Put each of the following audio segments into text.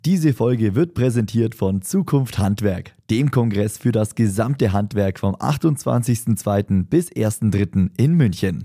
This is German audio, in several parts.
Diese Folge wird präsentiert von Zukunft Handwerk, dem Kongress für das gesamte Handwerk vom 28.02. bis 1.03. in München.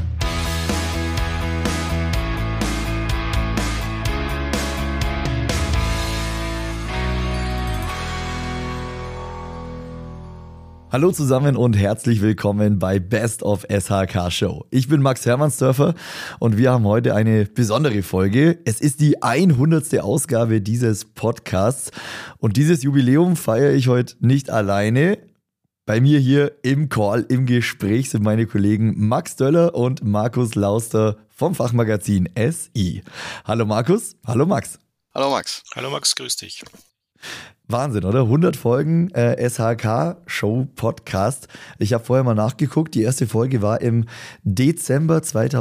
Hallo zusammen und herzlich willkommen bei Best of SHK Show. Ich bin Max Hermannsdörfer und wir haben heute eine besondere Folge. Es ist die 100. Ausgabe dieses Podcasts und dieses Jubiläum feiere ich heute nicht alleine. Bei mir hier im Call, im Gespräch sind meine Kollegen Max Döller und Markus Lauster vom Fachmagazin SI. Hallo Markus, hallo Max. Hallo Max. Hallo Max, grüß dich. Wahnsinn, oder? 100 Folgen SHK-Show-Podcast. Ich habe vorher mal nachgeguckt, die erste Folge war im Dezember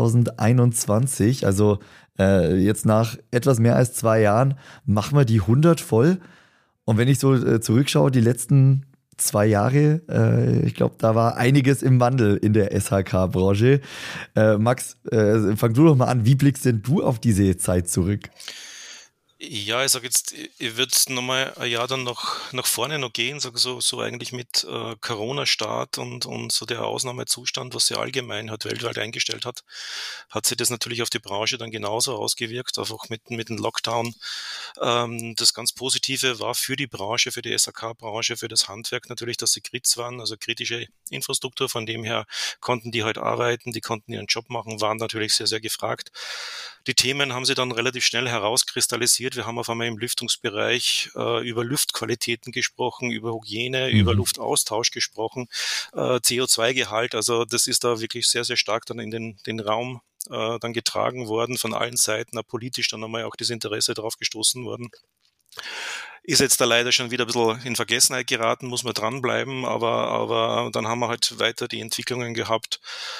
2021, also jetzt nach etwas mehr als 2 Jahren machen wir die 100 voll. Und wenn ich so zurückschaue, die letzten 2 Jahre, ich glaube, da war einiges im Wandel in der SHK-Branche. Max, fang du doch mal an, wie blickst denn du auf diese Zeit zurück? Ja, ich sage jetzt, ich würde nochmal ein Jahr dann nach vorne noch gehen, sage so eigentlich mit Corona-Start und so der Ausnahmezustand, was sich allgemein hat weltweit eingestellt hat sich das natürlich auf die Branche dann genauso ausgewirkt, einfach mit dem Lockdown. Das ganz Positive war für die Branche, für die SHK-Branche, für das Handwerk natürlich, dass sie kritisch waren, also kritische Infrastruktur, von dem her konnten die halt arbeiten, die konnten ihren Job machen, waren natürlich sehr, sehr gefragt. Die Themen haben sie dann relativ schnell herauskristallisiert. Wir haben auf einmal im Lüftungsbereich über Luftqualitäten gesprochen, über Hygiene, über Luftaustausch gesprochen, CO2-Gehalt. Also das ist da wirklich sehr, sehr stark dann in den Raum dann getragen worden von allen Seiten, auch politisch dann einmal auch das Interesse darauf gestoßen worden. Ist jetzt da leider schon wieder ein bisschen in Vergessenheit geraten, muss man dranbleiben, aber dann haben wir halt weiter die Entwicklungen gehabt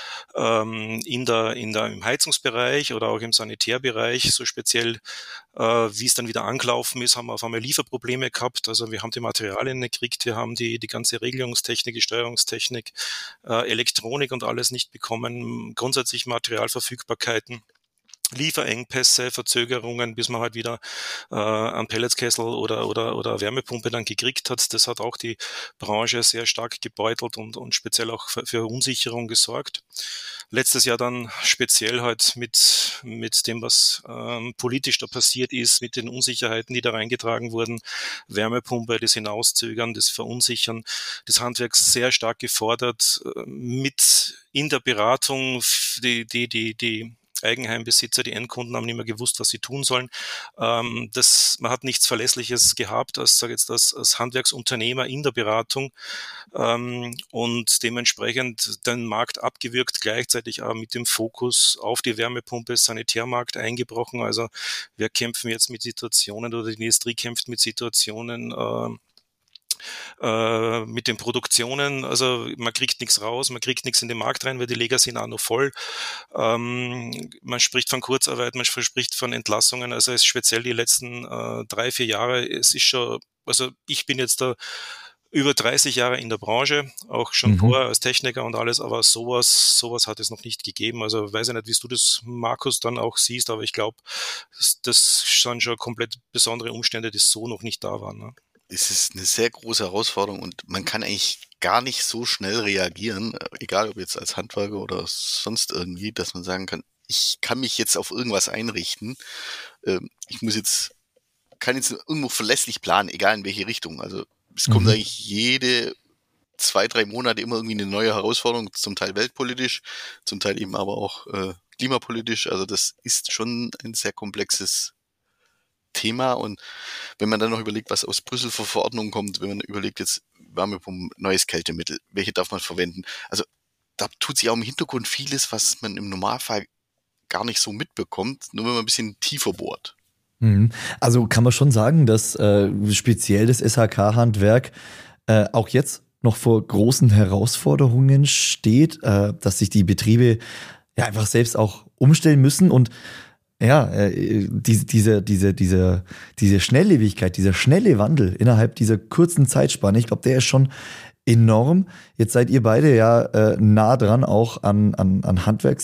im Heizungsbereich oder auch im Sanitärbereich, so speziell wie es dann wieder angelaufen ist, haben wir auf einmal Lieferprobleme gehabt, also wir haben die Materialien nicht gekriegt, wir haben die ganze Regelungstechnik, die Steuerungstechnik, Elektronik und alles nicht bekommen, grundsätzlich Materialverfügbarkeiten. Lieferengpässe, Verzögerungen, bis man halt wieder einen Pelletskessel oder Wärmepumpe dann gekriegt hat. Das hat auch die Branche sehr stark gebeutelt und speziell auch für Verunsicherung gesorgt. Letztes Jahr dann speziell halt mit dem, was politisch da passiert ist, mit den Unsicherheiten, die da reingetragen wurden, Wärmepumpe, das Hinauszögern, das Verunsichern, das Handwerk sehr stark gefordert, mit in der Beratung, die Eigenheimbesitzer, die Endkunden haben nicht mehr gewusst, was sie tun sollen. Man hat nichts Verlässliches gehabt als Handwerksunternehmer in der Beratung und dementsprechend den Markt abgewürgt, gleichzeitig auch mit dem Fokus auf die Wärmepumpe, Sanitärmarkt eingebrochen. Also wir kämpfen jetzt mit Situationen oder die Industrie kämpft mit Situationen, mit den Produktionen, also man kriegt nichts raus, man kriegt nichts in den Markt rein, weil die Lager sind auch noch voll. Man spricht von Kurzarbeit, man spricht von Entlassungen, also es ist speziell die letzten 3-4 Jahre, es ist schon, also ich bin jetzt da über 30 Jahre in der Branche, auch schon vorher als Techniker und alles, aber sowas hat es noch nicht gegeben. Also weiß ich nicht, wie du das, Markus, dann auch siehst, aber ich glaube, das sind schon komplett besondere Umstände, die so noch nicht da waren. Ne? Es ist eine sehr große Herausforderung und man kann eigentlich gar nicht so schnell reagieren, egal ob jetzt als Handwerker oder sonst irgendwie, dass man sagen kann, ich kann mich jetzt auf irgendwas einrichten. Kann jetzt irgendwo verlässlich planen, egal in welche Richtung. Also es kommt eigentlich jede 2-3 Monate immer irgendwie eine neue Herausforderung, zum Teil weltpolitisch, zum Teil eben aber auch klimapolitisch. Also das ist schon ein sehr komplexes Thema und wenn man dann noch überlegt, was aus Brüssel für Verordnungen kommt, wenn man überlegt jetzt Wärmepumpen, neues Kältemittel, welche darf man verwenden, also da tut sich auch im Hintergrund vieles, was man im Normalfall gar nicht so mitbekommt, nur wenn man ein bisschen tiefer bohrt. Also kann man schon sagen, dass speziell das SHK-Handwerk auch jetzt noch vor großen Herausforderungen steht, dass sich die Betriebe ja einfach selbst auch umstellen müssen und ja, diese Schnelllebigkeit, dieser schnelle Wandel innerhalb dieser kurzen Zeitspanne, ich glaube, der ist schon enorm. Jetzt seid ihr beide ja nah dran auch an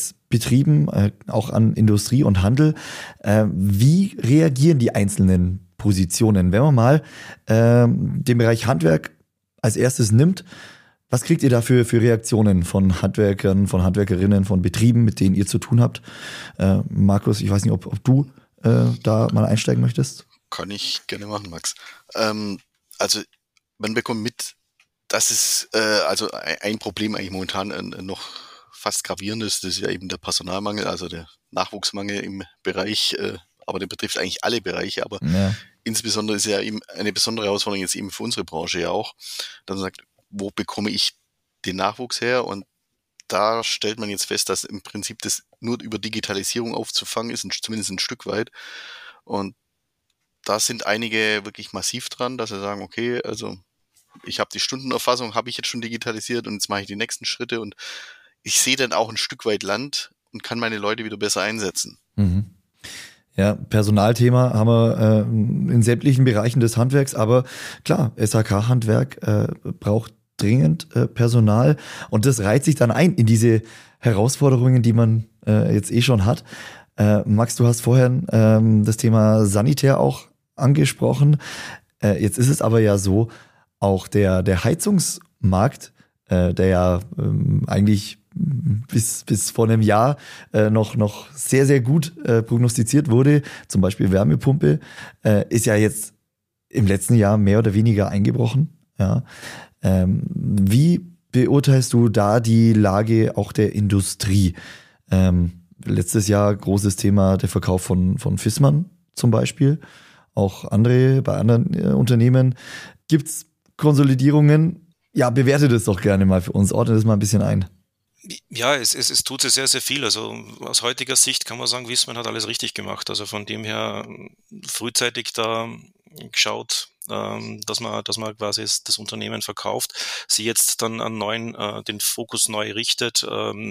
Handwerksbetrieben, auch an Industrie und Handel. Wie reagieren die einzelnen Positionen. Wenn man mal den Bereich Handwerk als erstes nimmt, was kriegt ihr da für Reaktionen von Handwerkern, von Handwerkerinnen, von Betrieben, mit denen ihr zu tun habt? Markus, ich weiß nicht, ob du da mal einsteigen möchtest? Kann ich gerne machen, Max. Also man bekommt mit, dass es also ein Problem eigentlich momentan noch fast gravierend ist. Das ist ja eben der Personalmangel, also der Nachwuchsmangel im Bereich, aber der betrifft eigentlich alle Bereiche, aber insbesondere ist ja eben eine besondere Herausforderung jetzt eben für unsere Branche ja auch, dass man sagt, wo bekomme ich den Nachwuchs her? Und da stellt man jetzt fest, dass im Prinzip das nur über Digitalisierung aufzufangen ist, zumindest ein Stück weit. Und da sind einige wirklich massiv dran, dass sie sagen, okay, also ich habe die Stundenerfassung, habe ich jetzt schon digitalisiert und jetzt mache ich die nächsten Schritte und ich sehe dann auch ein Stück weit Land und kann meine Leute wieder besser einsetzen. Mhm. Ja, Personalthema haben wir in sämtlichen Bereichen des Handwerks, aber klar, SHK-Handwerk braucht dringend Personal und das reiht sich dann ein in diese Herausforderungen, die man jetzt schon hat. Max, du hast vorher das Thema Sanitär auch angesprochen. Jetzt ist es aber ja so, auch der Heizungsmarkt, der ja eigentlich bis vor einem Jahr noch sehr, sehr gut prognostiziert wurde, zum Beispiel Wärmepumpe, ist ja jetzt im letzten Jahr mehr oder weniger eingebrochen. Ja. Wie beurteilst du da die Lage auch der Industrie? Letztes Jahr großes Thema der Verkauf von Viessmann zum Beispiel. Auch bei anderen Unternehmen gibt's Konsolidierungen. Ja, bewerte das doch gerne mal für uns. Ordne das mal ein bisschen ein. Ja, es tut sich sehr, sehr viel. Also aus heutiger Sicht kann man sagen, Viessmann hat alles richtig gemacht. Also von dem her frühzeitig da geschaut, dass man quasi das Unternehmen verkauft, sie jetzt dann den Fokus neu richtet.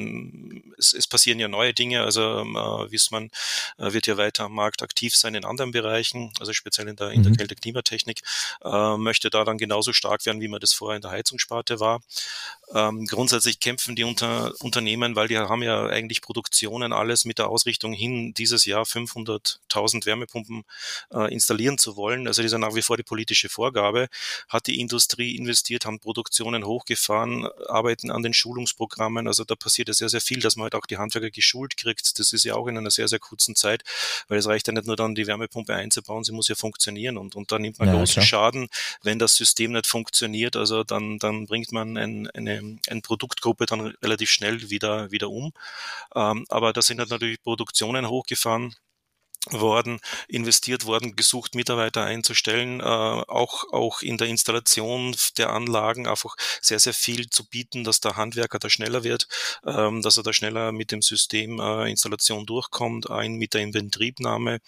Es passieren ja neue Dinge, also Viessmann wird ja weiter am Markt aktiv sein in anderen Bereichen, also speziell in der Kälte-Klimatechnik, möchte da dann genauso stark werden, wie man das vorher in der Heizungssparte war. Grundsätzlich kämpfen die Unternehmen, weil die haben ja eigentlich Produktionen alles mit der Ausrichtung hin, dieses Jahr 500.000 Wärmepumpen installieren zu wollen. Also das ist ja nach wie vor die politische Vorgabe. Hat die Industrie investiert, haben Produktionen hochgefahren, arbeiten an den Schulungsprogrammen. Also da passiert ja sehr, sehr viel, dass man halt auch die Handwerker geschult kriegt. Das ist ja auch in einer sehr, sehr kurzen Zeit, weil es reicht ja nicht nur dann, die Wärmepumpe einzubauen, sie muss ja funktionieren und da nimmt man großen Schaden, wenn das System nicht funktioniert. Also dann bringt man eine Produktgruppe dann relativ schnell wieder um. Aber da sind halt natürlich Produktionen hochgefahren worden, investiert worden, gesucht, Mitarbeiter einzustellen, auch in der Installation der Anlagen einfach sehr, sehr viel zu bieten, dass der Handwerker da schneller wird, dass er da schneller mit dem System Installation durchkommt, mit der Inbetriebnahme.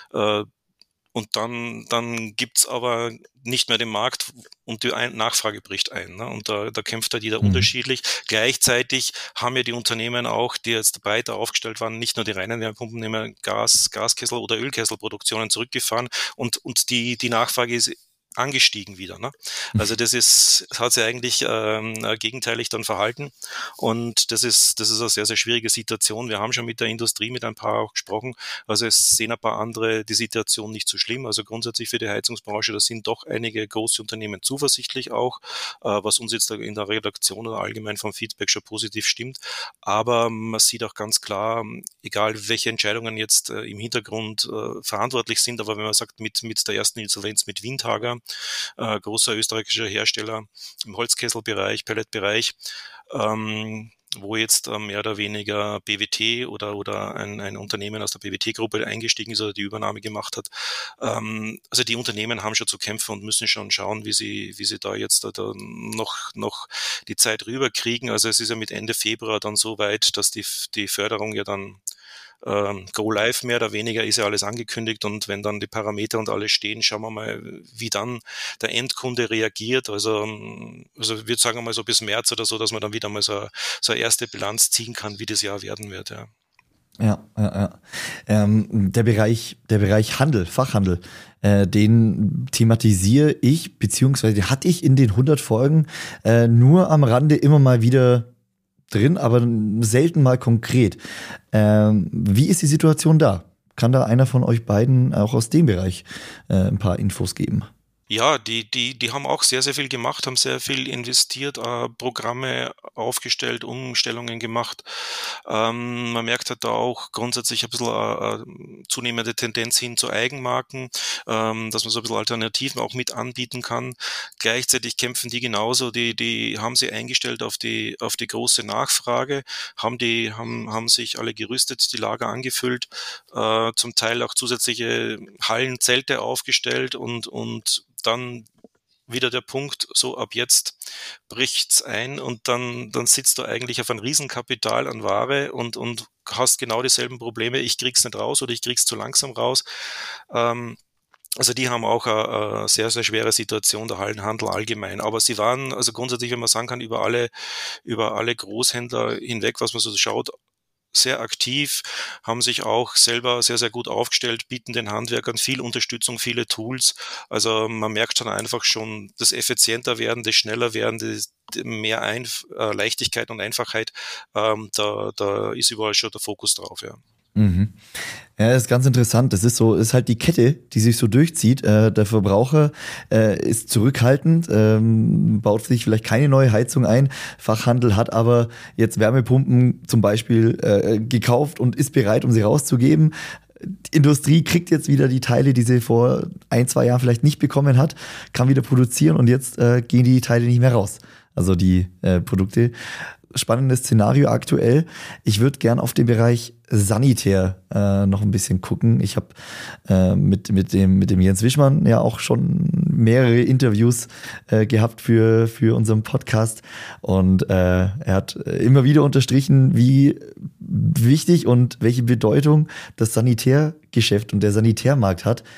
Und dann gibt's aber nicht mehr den Markt und die Nachfrage bricht ein. Ne? Und da kämpft halt jeder unterschiedlich. Gleichzeitig haben ja die Unternehmen auch, die jetzt breiter aufgestellt waren, nicht nur die reinen Wärmepumpen, nehmen Gaskessel- oder Ölkesselproduktionen zurückgefahren und die Nachfrage ist angestiegen wieder. Ne? Also das hat sich eigentlich gegenteilig dann verhalten und das ist eine sehr, sehr schwierige Situation. Wir haben schon mit der Industrie, mit ein paar auch gesprochen, also es sehen ein paar andere die Situation nicht so schlimm. Also grundsätzlich für die Heizungsbranche, da sind doch einige große Unternehmen zuversichtlich auch, was uns jetzt in der Redaktion oder allgemein vom Feedback schon positiv stimmt. Aber man sieht auch ganz klar, egal welche Entscheidungen jetzt im Hintergrund verantwortlich sind, aber wenn man sagt, mit der ersten Insolvenz mit Windhager, großer österreichischer Hersteller im Holzkesselbereich, Pelletbereich, wo jetzt mehr oder weniger BWT oder ein Unternehmen aus der BWT-Gruppe eingestiegen ist oder die Übernahme gemacht hat. Also die Unternehmen haben schon zu kämpfen und müssen schon schauen, wie sie da jetzt da noch die Zeit rüberkriegen. Also es ist ja mit Ende Februar dann so weit, dass die Förderung ja dann Go Live mehr oder weniger ist ja alles angekündigt und wenn dann die Parameter und alles stehen, schauen wir mal, wie dann der Endkunde reagiert. Also ich würde sagen mal so bis März oder so, dass man dann wieder mal so eine erste Bilanz ziehen kann, wie das Jahr werden wird. Ja. Der Bereich Handel, Fachhandel, den thematisiere ich, beziehungsweise hatte ich in den 100 Folgen nur am Rande immer mal wieder drin, aber selten mal konkret. Wie ist die Situation da? kann da einer von euch beiden auch aus dem Bereich ein paar Infos geben? Ja, die haben auch sehr, sehr viel gemacht, haben sehr viel investiert, Programme aufgestellt, Umstellungen gemacht. Man merkt halt da auch grundsätzlich ein bisschen zunehmende Tendenz hin zu Eigenmarken, dass man so ein bisschen Alternativen auch mit anbieten kann. Gleichzeitig kämpfen die genauso, die haben sie eingestellt auf die große Nachfrage, haben sich alle gerüstet, die Lager angefüllt, zum Teil auch zusätzliche Hallen, Zelte aufgestellt und dann wieder der Punkt, so ab jetzt bricht's ein und dann sitzt du eigentlich auf ein Riesenkapital an Ware und hast genau dieselben Probleme, ich krieg's nicht raus oder ich krieg's zu langsam raus. Also die haben auch eine sehr, sehr schwere Situation, der Hallenhandel allgemein. Aber sie waren, also grundsätzlich, wenn man sagen kann, über alle Großhändler hinweg, was man so schaut, sehr aktiv, haben sich auch selber sehr, sehr gut aufgestellt, bieten den Handwerkern viel Unterstützung, viele Tools. Also man merkt dann einfach schon das effizienter werden, das schneller werden, das mehr Leichtigkeit und Einfachheit. Da ist überall schon der Fokus drauf, ja. Mhm. Ja, das ist ganz interessant. Das ist halt die Kette, die sich so durchzieht. Der Verbraucher ist zurückhaltend, baut sich vielleicht keine neue Heizung ein. Fachhandel hat aber jetzt Wärmepumpen zum Beispiel gekauft und ist bereit, um sie rauszugeben. Die Industrie kriegt jetzt wieder die Teile, die sie vor 1-2 Jahren vielleicht nicht bekommen hat, kann wieder produzieren und jetzt gehen die Teile nicht mehr raus. Also die Produkte. Spannendes Szenario aktuell. Ich würde gern auf den Bereich Sanitär noch ein bisschen gucken. Ich habe mit dem Jens Wischmann ja auch schon mehrere Interviews gehabt für unseren Podcast und er hat immer wieder unterstrichen, wie wichtig und welche Bedeutung das Sanitärgeschäft und der Sanitärmarkt hat.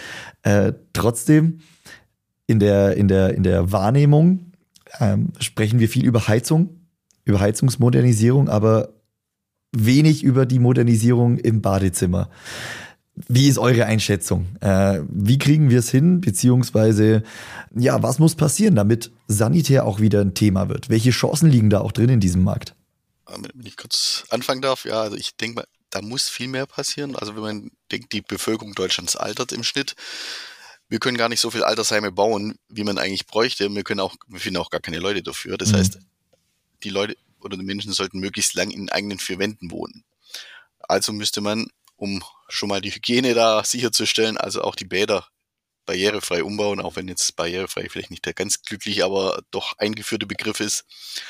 Trotzdem in der Wahrnehmung sprechen wir viel über Heizung, über Heizungsmodernisierung, aber wenig über die Modernisierung im Badezimmer. Wie ist eure Einschätzung? Wie kriegen wir es hin? Beziehungsweise, ja, was muss passieren, damit Sanitär auch wieder ein Thema wird? Welche Chancen liegen da auch drin in diesem Markt? Wenn ich kurz anfangen darf, ja, also ich denke mal, da muss viel mehr passieren. Also wenn man denkt, die Bevölkerung Deutschlands altert im Schnitt, wir können gar nicht so viel Altersheime bauen, wie man eigentlich bräuchte. Wir finden auch gar keine Leute dafür. Das heißt, die Leute oder die Menschen sollten möglichst lang in eigenen 4 Wänden wohnen. Also müsste man, um schon mal die Hygiene da sicherzustellen, also auch die Bäder barrierefrei umbauen, auch wenn jetzt barrierefrei vielleicht nicht der ganz glückliche, aber doch eingeführte Begriff ist.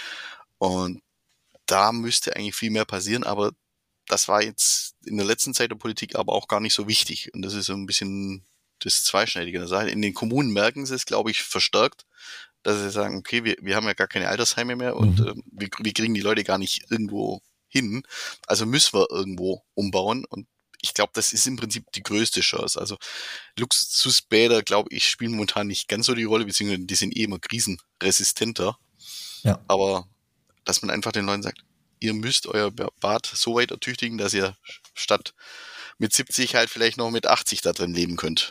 Und da müsste eigentlich viel mehr passieren, aber das war jetzt in der letzten Zeit der Politik aber auch gar nicht so wichtig. Und das ist so ein bisschen das Zweischneidige. In den Kommunen merken sie es, glaube ich, verstärkt, dass sie sagen, okay, wir haben ja gar keine Altersheime mehr und wir kriegen die Leute gar nicht irgendwo hin. Also müssen wir irgendwo umbauen und ich glaube, das ist im Prinzip die größte Chance. Also Luxusbäder, glaube ich, spielen momentan nicht ganz so die Rolle, beziehungsweise die sind immer krisenresistenter. Ja. Aber dass man einfach den Leuten sagt, ihr müsst euer Bad so weit ertüchtigen, dass ihr statt mit 70 halt vielleicht noch mit 80 da drin leben könnt.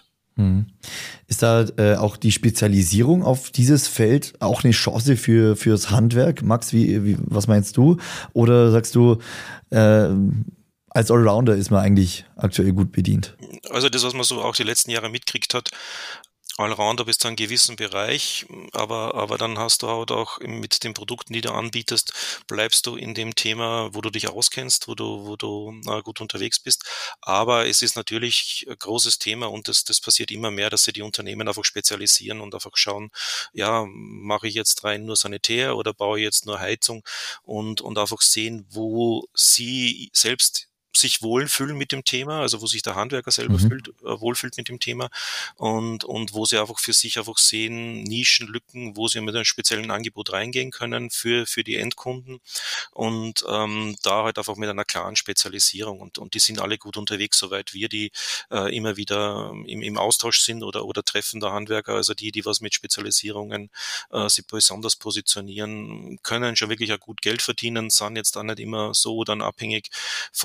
Ist da auch die Spezialisierung auf dieses Feld auch eine Chance fürs Handwerk? Max, was meinst du? Oder sagst du, als Allrounder ist man eigentlich aktuell gut bedient? Also das, was man so auch die letzten Jahre mitkriegt hat, Allrounder bis zu einem gewissen Bereich, aber dann hast du halt auch mit den Produkten, die du anbietest, bleibst du in dem Thema, wo du dich auskennst, wo du gut unterwegs bist. Aber es ist natürlich ein großes Thema und das passiert immer mehr, dass sich die Unternehmen einfach spezialisieren und einfach schauen, ja, mache ich jetzt rein nur Sanitär oder baue ich jetzt nur Heizung und einfach sehen, wo sie selbst sich wohlfühlen mit dem Thema, also wo sich der Handwerker selber wohlfühlt mit dem Thema und wo sie einfach für sich einfach sehen, Nischenlücken, wo sie mit einem speziellen Angebot reingehen können für die Endkunden und da halt einfach mit einer klaren Spezialisierung und die sind alle gut unterwegs, soweit wir die immer wieder im Austausch sind oder Treffen der Handwerker, also die was mit Spezialisierungen sich besonders positionieren, können schon wirklich auch gut Geld verdienen, sind jetzt auch nicht immer so dann abhängig von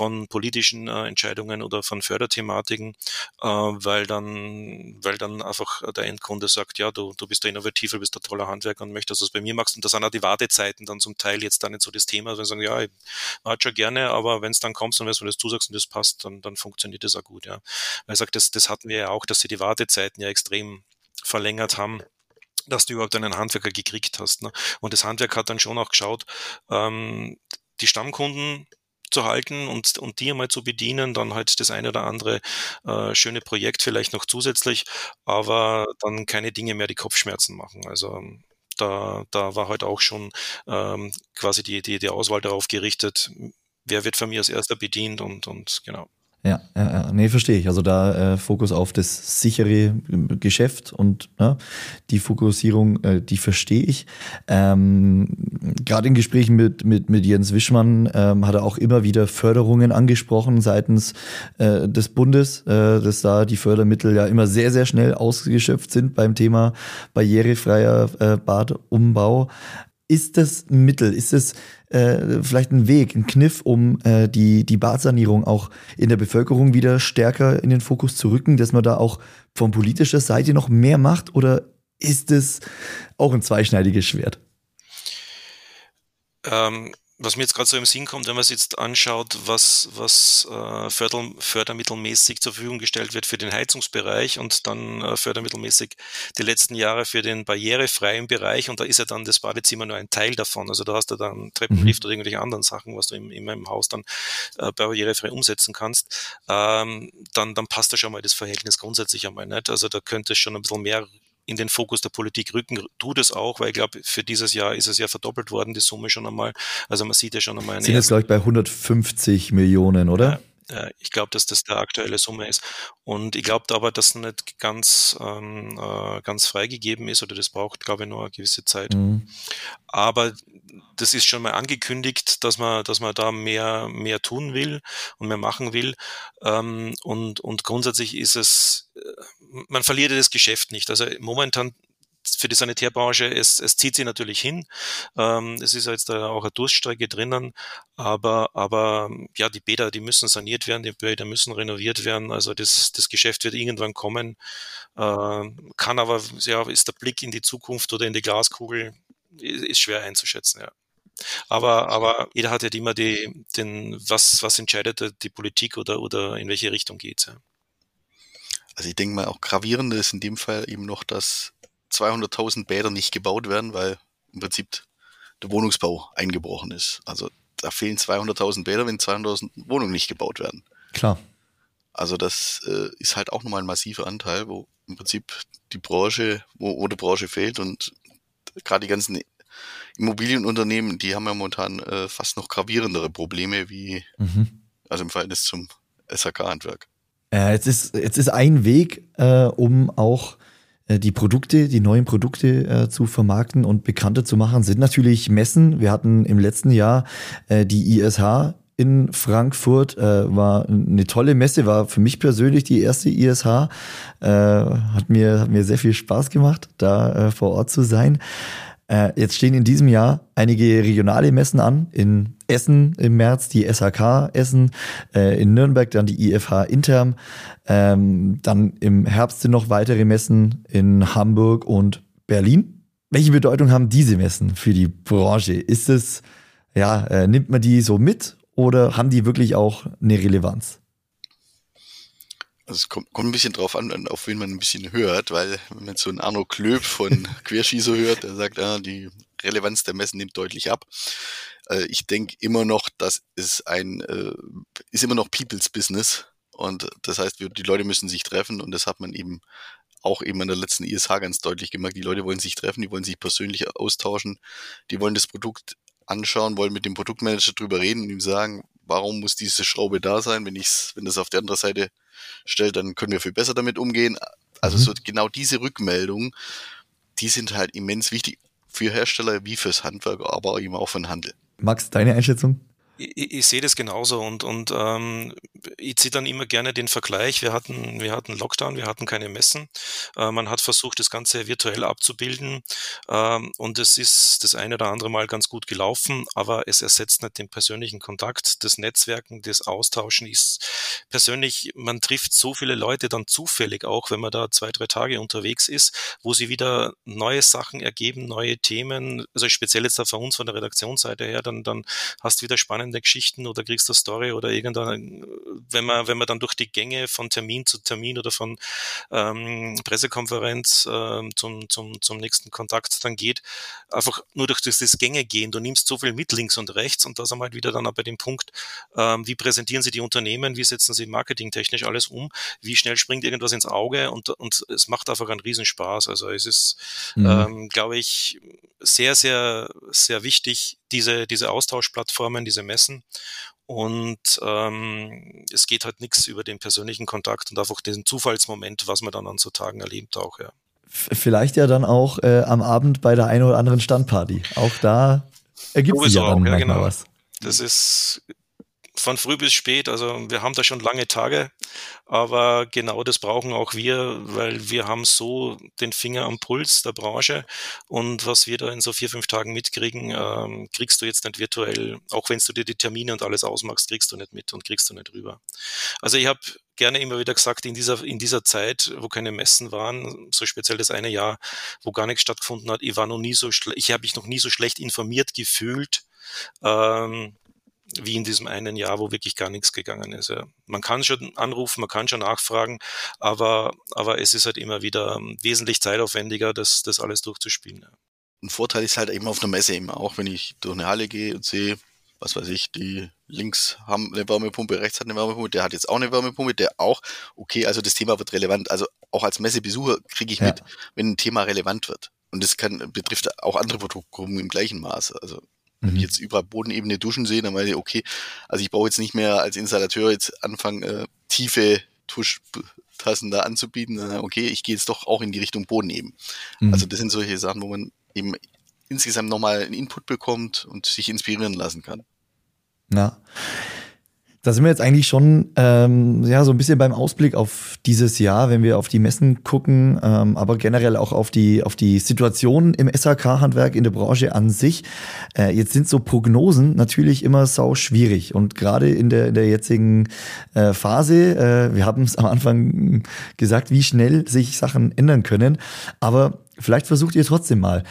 politischen Entscheidungen oder von Förderthematiken, weil dann einfach der Endkunde sagt, ja, du bist da innovativer, bist ein toller Handwerker und möchtest das bei mir machst. Und das sind auch die Wartezeiten dann zum Teil jetzt da nicht so das Thema, wenn sie sagen, ja, ich warte schon gerne, aber wenn es dann kommt und wenn du das zusagst und das passt, dann funktioniert das auch gut, ja. Weil ich sage, das hatten wir ja auch, dass sie die Wartezeiten ja extrem verlängert haben, dass du überhaupt einen Handwerker gekriegt hast. Ne? Und das Handwerk hat dann schon auch geschaut, die Stammkunden zu halten und die einmal zu bedienen, dann halt das eine oder andere schöne Projekt vielleicht noch zusätzlich, aber dann keine Dinge mehr, die Kopfschmerzen machen. Also da war halt auch schon quasi die Auswahl darauf gerichtet, wer wird von mir als erster bedient und genau. Ja, nee, verstehe ich. Also da Fokus auf das sichere Geschäft und die Fokussierung, die verstehe ich. Gerade in Gesprächen mit Jens Wischmann hat er auch immer wieder Förderungen angesprochen seitens des Bundes, dass da die Fördermittel ja immer sehr, sehr schnell ausgeschöpft sind beim Thema barrierefreier Badumbau. Ist das ein Mittel? Ist es vielleicht ein Weg, ein Kniff, um die Badsanierung auch in der Bevölkerung wieder stärker in den Fokus zu rücken, dass man da auch von politischer Seite noch mehr macht? Oder ist es auch ein zweischneidiges Schwert? Was mir jetzt gerade so im Sinn kommt, wenn man es jetzt anschaut, was fördermittelmäßig zur Verfügung gestellt wird für den Heizungsbereich und dann fördermittelmäßig die letzten Jahre für den barrierefreien Bereich, und da ist ja dann das Badezimmer nur ein Teil davon. Also da hast du dann Treppenlift oder irgendwelche anderen Sachen, was du in meinem Haus dann barrierefrei umsetzen kannst, dann passt da schon mal das Verhältnis grundsätzlich einmal nicht. Also da könnte es schon ein bisschen mehr in den Fokus der Politik rücken, tut es auch, weil ich glaube, für dieses Jahr ist es ja verdoppelt worden, die Summe schon einmal. Also man sieht ja schon einmal Sind jetzt, glaube ich, bei 150 Millionen, oder? Ich glaube, dass das der aktuelle Summe ist. Und ich glaube aber, dass es nicht ganz freigegeben ist, oder das braucht, glaube ich, nur eine gewisse Zeit. Aber das ist schon mal angekündigt, dass man da mehr tun will und mehr machen will. Und grundsätzlich ist es, man verliert ja das Geschäft nicht. Also momentan für die Sanitärbranche, es zieht sie natürlich hin. Es ist jetzt da auch eine Durststrecke drinnen, aber ja, die Bäder, die müssen saniert werden, die Bäder müssen renoviert werden. Also das Geschäft wird irgendwann kommen. Kann aber, ja, ist der Blick in die Zukunft oder in die Glaskugel, ist schwer einzuschätzen, ja. Aber jeder hat halt immer was entscheidet die Politik oder in welche Richtung geht's, ja. Also ich denke mal, auch gravierender ist in dem Fall eben noch, dass 200.000 Bäder nicht gebaut werden, weil im Prinzip der Wohnungsbau eingebrochen ist. Also da fehlen 200.000 Bäder, wenn 200.000 Wohnungen nicht gebaut werden. Klar. Also das ist halt auch nochmal ein massiver Anteil, wo im Prinzip die Branche, wo der Branche fehlt, und gerade die ganzen Immobilienunternehmen, die haben ja momentan fast noch gravierendere Probleme wie also im Verhältnis zum SHK-Handwerk. Jetzt ist ein Weg, um auch die neuen Produkte zu vermarkten und bekannter zu machen, sind natürlich Messen. Wir hatten im letzten Jahr die ISH in Frankfurt, war eine tolle Messe, war für mich persönlich die erste ISH. Hat mir sehr viel Spaß gemacht, da vor Ort zu sein. Jetzt stehen in diesem Jahr einige regionale Messen an. In Essen im März die SHK Essen, in Nürnberg dann die IFH Interm. Dann im Herbst sind noch weitere Messen in Hamburg und Berlin. Welche Bedeutung haben diese Messen für die Branche? Ist es, nimmt man die so mit oder haben die wirklich auch eine Relevanz? Also es kommt ein bisschen drauf an, auf wen man ein bisschen hört, weil wenn man so einen Arno Klöb von Querschießer hört, der sagt, die Relevanz der Messen nimmt deutlich ab. Ich denke immer noch, das ist ist immer noch People's Business, und das heißt, die Leute müssen sich treffen, und das hat man eben auch eben an der letzten ISH ganz deutlich gemerkt. Die Leute wollen sich treffen, die wollen sich persönlich austauschen, die wollen das Produkt anschauen, wollen mit dem Produktmanager drüber reden und ihm sagen, warum muss diese Schraube da sein, wenn das auf der anderen Seite stellt, dann können wir viel besser damit umgehen. Also so genau diese Rückmeldungen, die sind halt immens wichtig für Hersteller wie fürs Handwerk, aber eben auch für den Handel. Max, deine Einschätzung? Ich sehe das genauso und ich ziehe dann immer gerne den Vergleich. Wir hatten Lockdown, wir hatten keine Messen. Man hat versucht, das Ganze virtuell abzubilden, und es ist das eine oder andere Mal ganz gut gelaufen, aber es ersetzt nicht den persönlichen Kontakt. Das Netzwerken, das Austauschen ist persönlich, man trifft so viele Leute dann zufällig auch, wenn man da 2, 3 Tage unterwegs ist, wo sie wieder neue Sachen ergeben, neue Themen, also speziell jetzt da von uns von der Redaktionsseite her, dann hast wieder spannende Geschichten oder kriegst eine Story oder irgendein, wenn man dann durch die Gänge von Termin zu Termin oder von Pressekonferenz zum nächsten Kontakt dann geht, einfach nur durch das Gänge gehen, du nimmst so viel mit links und rechts und da sind wir halt wieder dann auch bei dem Punkt, wie präsentieren sie die Unternehmen, wie setzen sie marketingtechnisch alles um, wie schnell springt irgendwas ins Auge und es macht einfach einen Riesenspaß. Also es ist, Mhm. glaube ich, sehr, sehr, sehr wichtig, diese Austauschplattformen, diese Messen. Und es geht halt nichts über den persönlichen Kontakt und einfach den Zufallsmoment, was man dann an so Tagen erlebt auch, ja. Vielleicht ja dann auch am Abend bei der einen oder anderen Standparty. Auch da ergibt sich Sowieso ja dann auch, ja manchmal genau. was. Das ist von früh bis spät, also wir haben da schon lange Tage, aber genau das brauchen auch wir, weil wir haben so den Finger am Puls der Branche und was wir da in so 4, 5 Tagen mitkriegen, kriegst du jetzt nicht virtuell, auch wenn du dir die Termine und alles ausmachst, kriegst du nicht mit und kriegst du nicht rüber. Also ich habe gerne immer wieder gesagt, in dieser Zeit, wo keine Messen waren, so speziell das eine Jahr, wo gar nichts stattgefunden hat, ich habe mich noch nie so schlecht informiert gefühlt, ähm, wie in diesem einen Jahr, wo wirklich gar nichts gegangen ist. Ja. Man kann schon anrufen, man kann schon nachfragen, aber es ist halt immer wieder wesentlich zeitaufwendiger, das alles durchzuspielen. Ja. Ein Vorteil ist halt eben auf einer Messe eben auch, wenn ich durch eine Halle gehe und sehe, was weiß ich, die links haben eine Wärmepumpe, rechts hat eine Wärmepumpe, der hat jetzt auch eine Wärmepumpe, der auch, okay, also das Thema wird relevant. Also auch als Messebesucher kriege ich Ja. mit, wenn ein Thema relevant wird. Und das betrifft auch andere Produktgruppen im gleichen Maß. Also wenn ich Mhm. jetzt überall bodenebene Duschen sehe, dann weiß ich, okay, also ich brauche jetzt nicht mehr als Installateur jetzt anfangen, tiefe Tuschtassen da anzubieten. Okay, ich gehe jetzt doch auch in die Richtung Bodeneben. Also Mhm. das sind solche Sachen, wo man eben insgesamt nochmal einen Input bekommt und sich inspirieren lassen kann. Ja. Da sind wir jetzt eigentlich schon ja, so ein bisschen beim Ausblick auf dieses Jahr, wenn wir auf die Messen gucken, aber generell auch auf die Situation im SHK-Handwerk in der Branche an sich. Jetzt sind so Prognosen natürlich immer sau schwierig und gerade in der jetzigen Phase, wir haben es am Anfang gesagt, wie schnell sich Sachen ändern können, aber vielleicht versucht ihr trotzdem mal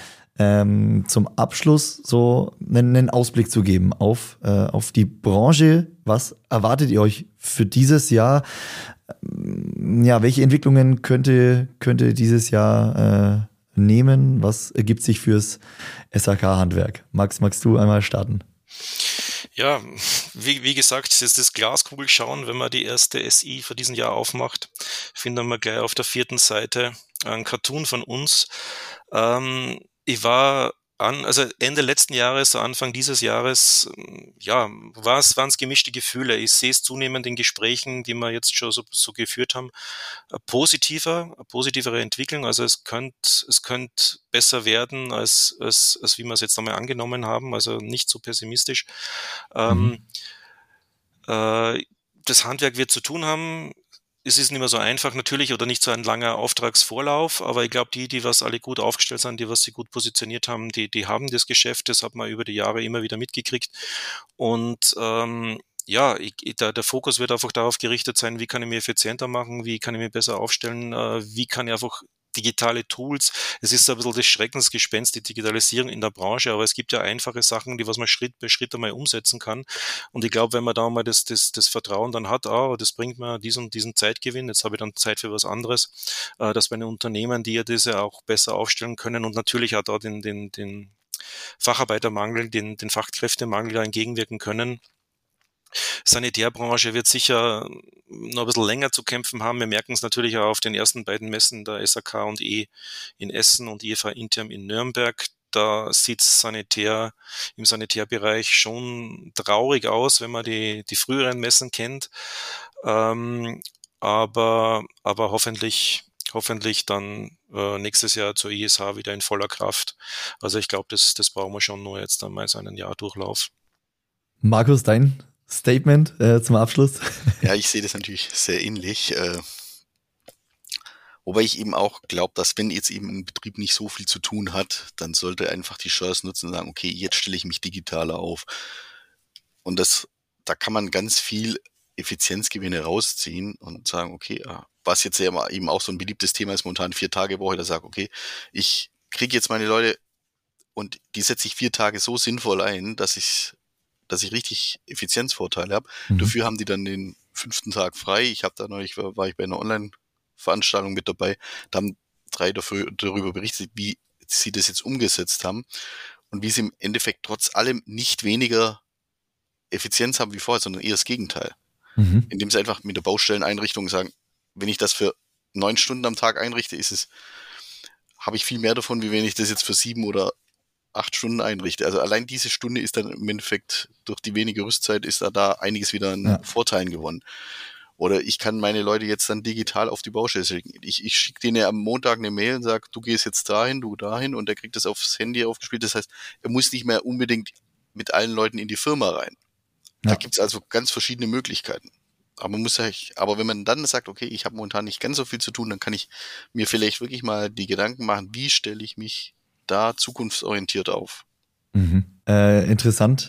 zum Abschluss so einen Ausblick zu geben auf die Branche. Was erwartet ihr euch für dieses Jahr? Ja, welche Entwicklungen könnte dieses Jahr nehmen? Was ergibt sich fürs SHK-Handwerk? Max, magst du einmal starten? Ja, wie gesagt, es ist das Glaskugel schauen, wenn man die erste SI für diesen Jahr aufmacht, finden wir gleich auf der 4. Seite ein Cartoon von uns. Ich war also Ende letzten Jahres, so Anfang dieses Jahres, ja, waren es gemischte Gefühle. Ich sehe es zunehmend in Gesprächen, die wir jetzt schon so geführt haben, eine positivere Entwicklung. Also es könnte besser werden, als wie wir es jetzt einmal angenommen haben. Also nicht so pessimistisch. Mhm. Ähm, das Handwerk wird zu tun haben. Es ist nicht mehr so einfach natürlich oder nicht so ein langer Auftragsvorlauf, aber ich glaube, die was alle gut aufgestellt sind, die was sie gut positioniert haben, die haben das Geschäft, das hat man über die Jahre immer wieder mitgekriegt. Und ja, der Fokus wird einfach darauf gerichtet sein, wie kann ich mich effizienter machen, wie kann ich mich besser aufstellen, wie kann ich einfach digitale Tools. Es ist so ein bisschen das Schreckensgespenst, die Digitalisierung in der Branche, aber es gibt ja einfache Sachen, die was man Schritt bei Schritt einmal umsetzen kann. Und ich glaube, wenn man da mal das Vertrauen dann hat, das bringt mir diesen Zeitgewinn, jetzt habe ich dann Zeit für was anderes, dass meine Unternehmen, die ja diese auch besser aufstellen können und natürlich auch da den Facharbeitermangel, den Fachkräftemangel da entgegenwirken können. Sanitärbranche wird sicher noch ein bisschen länger zu kämpfen haben. Wir merken es natürlich auch auf den ersten beiden Messen, der SAK und E in Essen und IFA Intern in Nürnberg. Da sieht es im Sanitärbereich schon traurig aus, wenn man die früheren Messen kennt. Aber hoffentlich dann nächstes Jahr zur ISH wieder in voller Kraft. Also ich glaube, das brauchen wir schon nur jetzt einmal so einen Jahrdurchlauf. Markus, dein Statement zum Abschluss? Ja, ich sehe das natürlich sehr ähnlich. Wobei ich eben auch glaube, dass wenn jetzt eben ein Betrieb nicht so viel zu tun hat, dann sollte er einfach die Chance nutzen und sagen, okay, jetzt stelle ich mich digitaler auf. Und da kann man ganz viel Effizienzgewinne rausziehen und sagen, okay, was jetzt ja eben auch so ein beliebtes Thema ist, momentan 4-Tage-Woche, da sagt, okay, ich kriege jetzt meine Leute und die setze ich 4 Tage so sinnvoll ein, dass ich richtig Effizienzvorteile habe. Dafür haben die dann den 5. Tag frei. Ich habe da neulich, war ich bei einer Online-Veranstaltung mit dabei, da haben 3 darüber berichtet, wie sie das jetzt umgesetzt haben und wie sie im Endeffekt trotz allem nicht weniger Effizienz haben wie vorher, sondern eher das Gegenteil. Indem sie einfach mit der Baustelleneinrichtung sagen, wenn ich das für 9 Stunden am Tag einrichte, habe ich viel mehr davon, wie wenn ich das jetzt für 7 oder 8 Stunden einrichte. Also allein diese Stunde ist dann im Endeffekt durch die wenige Rüstzeit ist da einiges wieder an Vorteilen gewonnen. Oder ich kann meine Leute jetzt dann digital auf die Baustelle schicken. Ich schicke denen am Montag eine Mail und sage, du gehst jetzt dahin, du dahin und der kriegt das aufs Handy aufgespielt. Das heißt, er muss nicht mehr unbedingt mit allen Leuten in die Firma rein. Da gibt's also ganz verschiedene Möglichkeiten. Aber wenn man dann sagt, okay, ich habe momentan nicht ganz so viel zu tun, dann kann ich mir vielleicht wirklich mal die Gedanken machen, wie stelle ich mich da zukunftsorientiert auf. Interessant.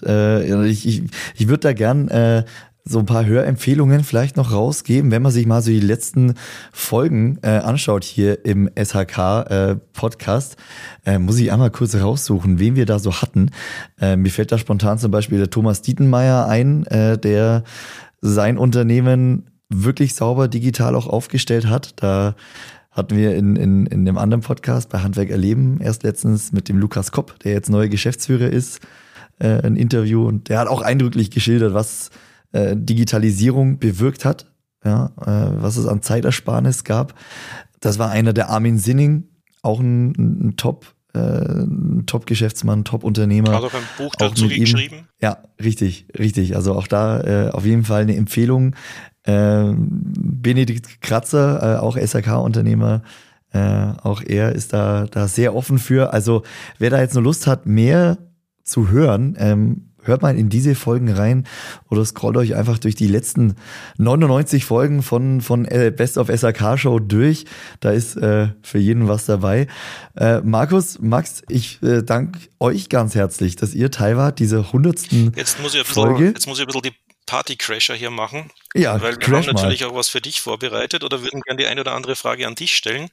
Ich würde da gern so ein paar Hörempfehlungen vielleicht noch rausgeben, wenn man sich mal so die letzten Folgen anschaut hier im SHK-Podcast. Muss ich einmal kurz raussuchen, wen wir da so hatten. Mir fällt da spontan zum Beispiel der Thomas Dietenmeier ein, der sein Unternehmen wirklich sauber digital auch aufgestellt hat. Da hatten wir in dem anderen Podcast bei Handwerk erleben erst letztens mit dem Lukas Kopp, der jetzt neuer Geschäftsführer ist, ein Interview, und der hat auch eindrücklich geschildert, was Digitalisierung bewirkt hat, was es an Zeitersparnis gab. Das war einer, der Armin Sinning, auch ein Top-Geschäftsmann, Top-Unternehmer. Hat auch ein Buch dazu geschrieben. Ja, richtig. Also auch da auf jeden Fall eine Empfehlung. Benedikt Kratzer, auch SAK-Unternehmer, auch er ist da sehr offen für. Also wer da jetzt nur Lust hat, mehr zu hören, hört mal in diese Folgen rein oder scrollt euch einfach durch die letzten 99 Folgen von Best of SAK Show durch. Da ist für jeden was dabei. Markus, Max, ich danke euch ganz herzlich, dass ihr Teil wart dieser 100. Folge. Jetzt muss ich ein bisschen die Partycrasher hier machen. Ja, weil wir haben natürlich auch was für dich vorbereitet oder würden gerne die eine oder andere Frage an dich stellen.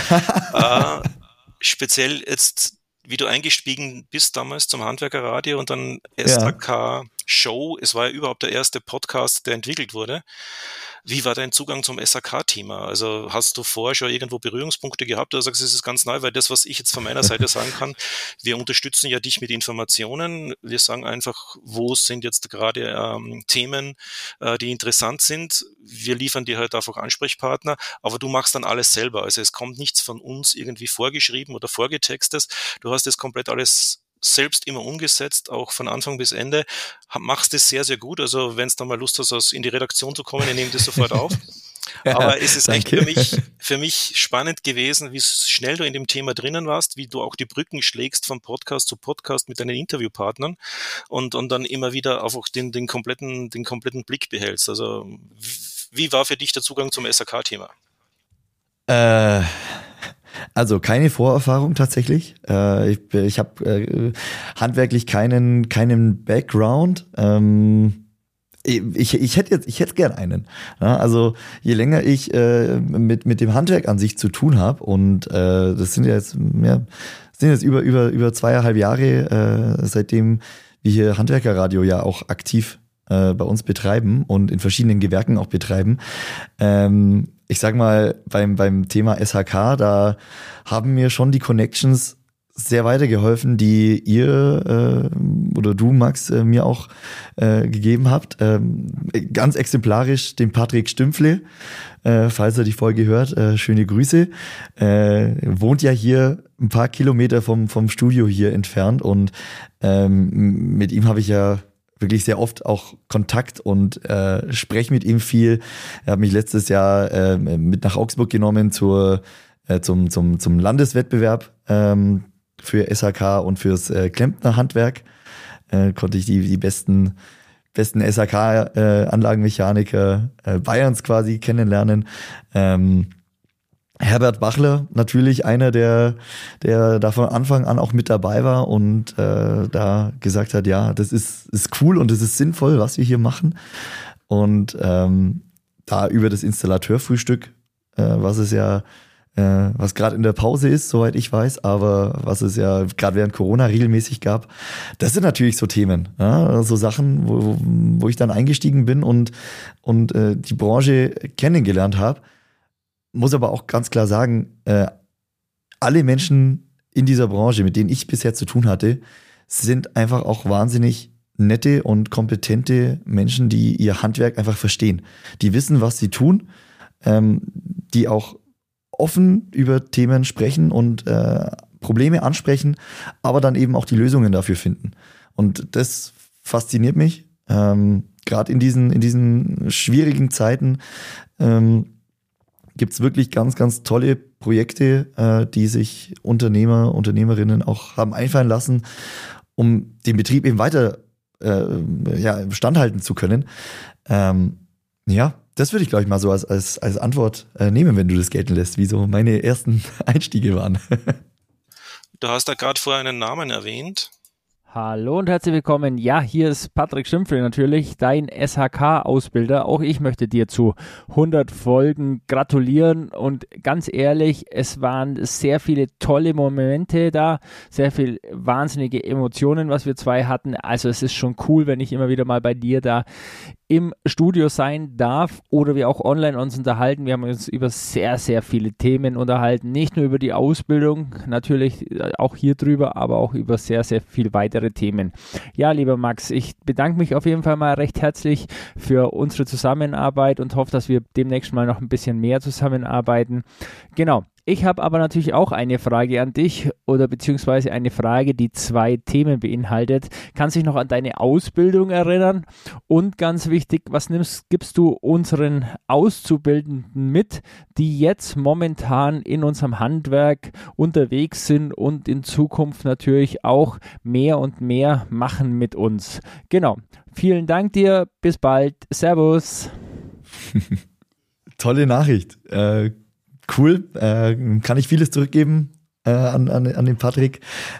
Speziell jetzt, wie du eingestiegen bist damals zum Handwerkerradio und dann SAK Show. Es war ja überhaupt der erste Podcast, der entwickelt wurde. Wie war dein Zugang zum SAK-Thema? Also hast du vorher schon irgendwo Berührungspunkte gehabt oder sagst du, es ist ganz neu? Weil das, was ich jetzt von meiner Seite sagen kann, wir unterstützen ja dich mit Informationen. Wir sagen einfach, wo sind jetzt gerade Themen, die interessant sind. Wir liefern dir halt einfach Ansprechpartner, aber du machst dann alles selber. Also es kommt nichts von uns irgendwie vorgeschrieben oder vorgetextet. Du hast das komplett alles selbst immer umgesetzt, auch von Anfang bis Ende. Machst es sehr, sehr gut. Also wenn es dann mal Lust hast, in die Redaktion zu kommen, ich nehme das sofort auf. Ja, aber es ist echt für mich spannend gewesen, wie schnell du in dem Thema drinnen warst, wie du auch die Brücken schlägst von Podcast zu Podcast mit deinen Interviewpartnern und dann immer wieder einfach den kompletten Blick behältst. Also wie war für dich der Zugang zum SAK-Thema? Also keine Vorerfahrung tatsächlich. Ich habe handwerklich keinen Background. Ich hätte gern einen. Ja, also je länger ich mit dem Handwerk an sich zu tun habe, und das sind jetzt über 2,5 Jahre, seitdem wir hier Handwerkerradio ja auch aktiv bei uns betreiben und in verschiedenen Gewerken auch betreiben. Ich sag mal, beim Thema SHK, da haben mir schon die Connections sehr weitergeholfen, die ihr oder du, Max, mir auch gegeben habt. Ganz exemplarisch den Patrick Stümpfle, falls er die Folge hört, schöne Grüße. Wohnt ja hier ein paar Kilometer vom Studio hier entfernt, und mit ihm habe ich ja wirklich sehr oft auch Kontakt und spreche mit ihm viel. Er hat mich letztes Jahr mit nach Augsburg genommen zum Landeswettbewerb für SHK und fürs Klempnerhandwerk. Konnte ich die besten besten SHK-Anlagenmechaniker Bayerns quasi kennenlernen. Herbert Bachler, natürlich einer, der da von Anfang an auch mit dabei war und da gesagt hat, ja, das ist cool und das ist sinnvoll, was wir hier machen. Und da über das Installateurfrühstück, was es ja, was gerade in der Pause ist, soweit ich weiß, aber was es ja gerade während Corona regelmäßig gab, das sind natürlich so Themen, ja, so Sachen, wo ich dann eingestiegen bin und die Branche kennengelernt habe. Muss aber auch ganz klar sagen, alle Menschen in dieser Branche, mit denen ich bisher zu tun hatte, sind einfach auch wahnsinnig nette und kompetente Menschen, die ihr Handwerk einfach verstehen. Die wissen, was sie tun, die auch offen über Themen sprechen und Probleme ansprechen, aber dann eben auch die Lösungen dafür finden. Und das fasziniert mich, gerade in diesen schwierigen Zeiten. Gibt es wirklich ganz, ganz tolle Projekte, die sich Unternehmer, Unternehmerinnen auch haben einfallen lassen, um den Betrieb eben weiter standhalten zu können. Das würde ich, glaube ich, mal so als Antwort nehmen, wenn du das gelten lässt, wie so meine ersten Einstiege waren. Du hast da gerade vorher einen Namen erwähnt. Hallo und herzlich willkommen. Ja, hier ist Patrick Schimpfle natürlich, dein SHK-Ausbilder. Auch ich möchte dir zu 100 Folgen gratulieren und ganz ehrlich, es waren sehr viele tolle Momente da, sehr viel wahnsinnige Emotionen, was wir zwei hatten. Also es ist schon cool, wenn ich immer wieder mal bei dir da im Studio sein darf oder wir auch online uns unterhalten. Wir haben uns über sehr, sehr viele Themen unterhalten. Nicht nur über die Ausbildung, natürlich auch hier drüber, aber auch über sehr, sehr viele weitere Themen. Ja, lieber Max, ich bedanke mich auf jeden Fall mal recht herzlich für unsere Zusammenarbeit und hoffe, dass wir demnächst mal noch ein bisschen mehr zusammenarbeiten. Genau. Ich habe aber natürlich auch eine Frage an dich oder beziehungsweise eine Frage, die zwei Themen beinhaltet. Kannst du dich noch an deine Ausbildung erinnern? Und ganz wichtig, was gibst du unseren Auszubildenden mit, die jetzt momentan in unserem Handwerk unterwegs sind und in Zukunft natürlich auch mehr und mehr machen mit uns? Genau. Vielen Dank dir. Bis bald. Servus. Tolle Nachricht. Cool, kann ich vieles zurückgeben an den Patrick.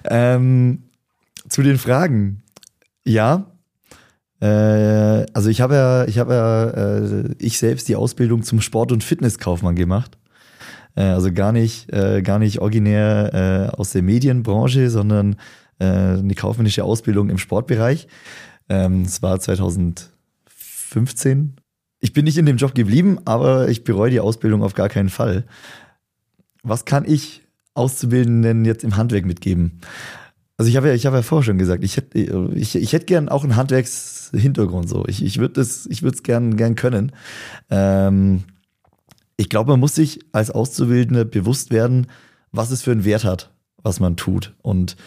Zu den Fragen. Ja, also ich habe ich selbst die Ausbildung zum Sport- und Fitnesskaufmann gemacht. Also gar nicht originär aus der Medienbranche, sondern eine kaufmännische Ausbildung im Sportbereich. Es war 2015. Ich bin nicht in dem Job geblieben, aber ich bereue die Ausbildung auf gar keinen Fall. Was kann ich Auszubildenden jetzt im Handwerk mitgeben? Also ich habe ja vorher schon gesagt, ich hätte gern auch einen Handwerkshintergrund so. Ich würde es gern können. Ich glaube, man muss sich als Auszubildender bewusst werden, was es für einen Wert hat, was man tut. Und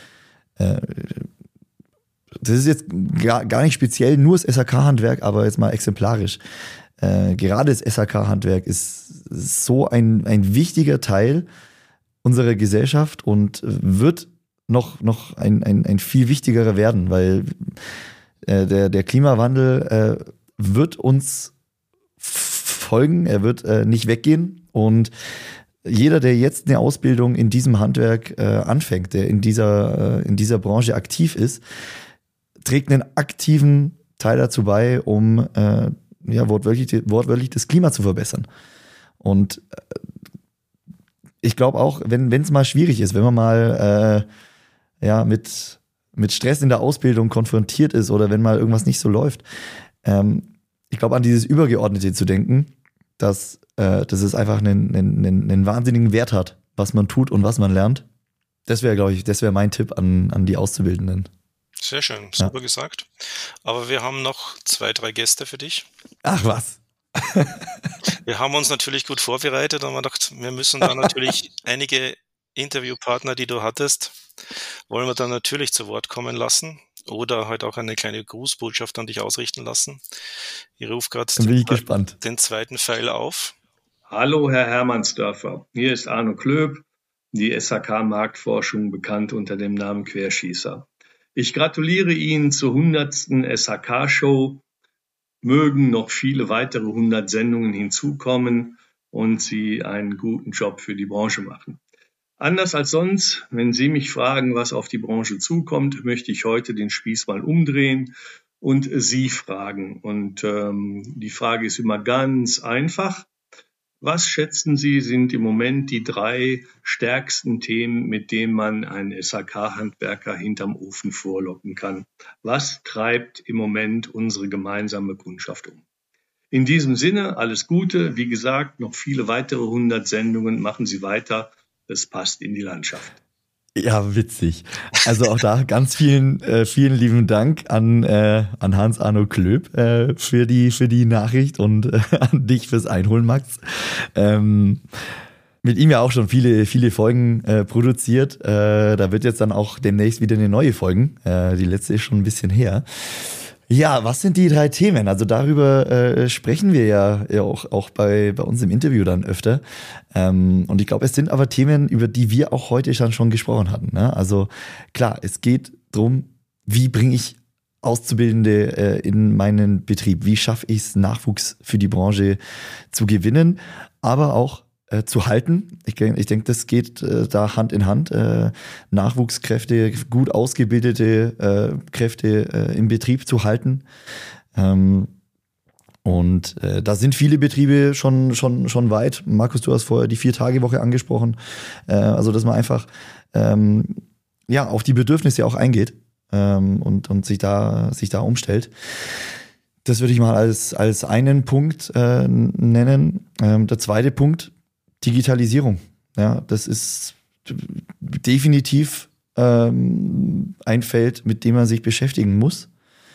das ist jetzt gar nicht speziell nur das SHK-Handwerk, aber jetzt mal exemplarisch. Gerade das SHK-Handwerk ist so ein wichtiger Teil unserer Gesellschaft und wird noch ein viel wichtigerer werden, weil der Klimawandel wird uns folgen, er wird nicht weggehen und jeder, der jetzt eine Ausbildung in diesem Handwerk anfängt, der in dieser Branche aktiv ist, trägt einen aktiven Teil dazu bei, um wortwörtlich das Klima zu verbessern. Und ich glaube auch, wenn es mal schwierig ist, wenn man mal mit Stress in der Ausbildung konfrontiert ist oder wenn mal irgendwas nicht so läuft, ich glaube an dieses Übergeordnete zu denken, dass es einfach einen wahnsinnigen Wert hat, was man tut und was man lernt. Das wäre mein Tipp an die Auszubildenden. Sehr schön, super gesagt. Aber wir haben noch 2, 3 Gäste für dich. Ach was. Wir haben uns natürlich gut vorbereitet und wir gedacht, wir müssen dann natürlich einige Interviewpartner, die du hattest, wollen wir dann natürlich zu Wort kommen lassen oder halt auch eine kleine Grußbotschaft an dich ausrichten lassen. Ich rufe gerade den zweiten Pfeil auf. Hallo Herr Hermannsdörfer, hier ist Arno Klöb, die SHK-Marktforschung bekannt unter dem Namen Querschießer. Ich gratuliere Ihnen zur 100. SHK-Show mögen noch viele weitere 100 Sendungen hinzukommen und Sie einen guten Job für die Branche machen. Anders als sonst, wenn Sie mich fragen, was auf die Branche zukommt, möchte ich heute den Spieß mal umdrehen und Sie fragen. Und die Frage ist immer ganz einfach. Was schätzen Sie, sind im Moment die 3 stärksten Themen, mit denen man einen SHK-Handwerker hinterm Ofen vorlocken kann? Was treibt im Moment unsere gemeinsame Kundschaft um? In diesem Sinne, alles Gute. Wie gesagt, noch viele weitere 100 Sendungen. Machen Sie weiter. Das passt in die Landschaft. Ja, witzig. Also auch da ganz vielen lieben Dank an Hans-Arno Klöb für die Nachricht und an dich fürs Einholen, Max. Mit ihm ja auch schon viele Folgen produziert. Da wird jetzt dann auch demnächst wieder eine neue Folgen. Die letzte ist schon ein bisschen her. Ja, was sind die 3 Themen? Also darüber sprechen wir ja auch bei uns im Interview dann öfter. Und ich glaube, es sind aber Themen, über die wir auch heute schon gesprochen hatten. Ne? Also klar, es geht darum, wie bringe ich Auszubildende in meinen Betrieb? Wie schaffe ich es, Nachwuchs für die Branche zu gewinnen, aber auch zu halten. Ich denke, das geht da Hand in Hand. Nachwuchskräfte, gut ausgebildete Kräfte im Betrieb zu halten. Und da sind viele Betriebe schon weit. Markus, du hast vorher die 4-Tage-Woche angesprochen. Also, dass man einfach auf die Bedürfnisse auch eingeht und sich da umstellt. Das würde ich mal als einen Punkt nennen. Der zweite Punkt, Digitalisierung. Ja, das ist definitiv ein Feld, mit dem man sich beschäftigen muss.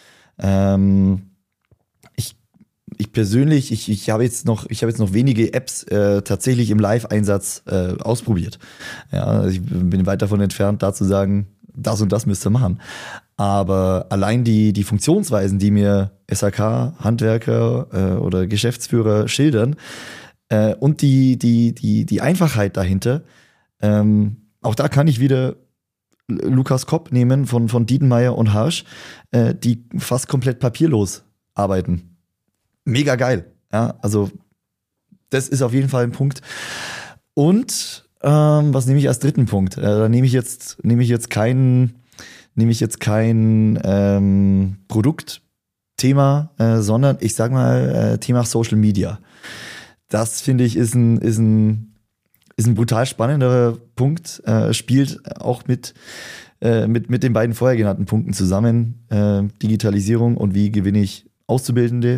Ich persönlich, ich habe jetzt noch wenige Apps tatsächlich im Live-Einsatz ausprobiert. Ja, also ich bin weit davon entfernt, da zu sagen, das und das müsst ihr machen. Aber allein die Funktionsweisen, die mir SHK, Handwerker oder Geschäftsführer schildern, und die Einfachheit dahinter, auch da kann ich wieder Lukas Kopp nehmen von Dietenmeier und Harsch, die fast komplett papierlos arbeiten. Mega geil. Ja, also das ist auf jeden Fall ein Punkt. Und was nehme ich als dritten Punkt? Da nehme ich jetzt kein Produktthema, sondern ich sag mal Thema Social Media. Das finde ich ist ein brutal spannender Punkt, spielt auch mit den beiden vorher genannten Punkten zusammen, Digitalisierung und wie gewinne ich Auszubildende.